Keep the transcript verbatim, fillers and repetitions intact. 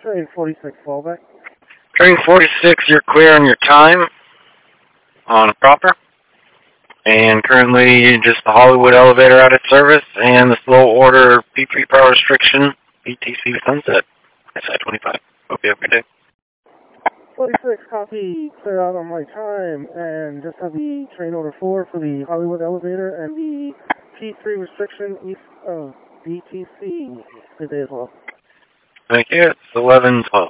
Train forty-six, fallback. Train forty-six, you're clear on your time on a proper. And currently just the Hollywood elevator out of service and the slow order P three power restriction, B T C Sunset, S I twenty-five. Hope you have a good day. forty-six, copy, clear out on my time, and just have the train order four for the Hollywood elevator and the P three restriction east of B T C. Good day as well. Thank you. It's eleven twelve.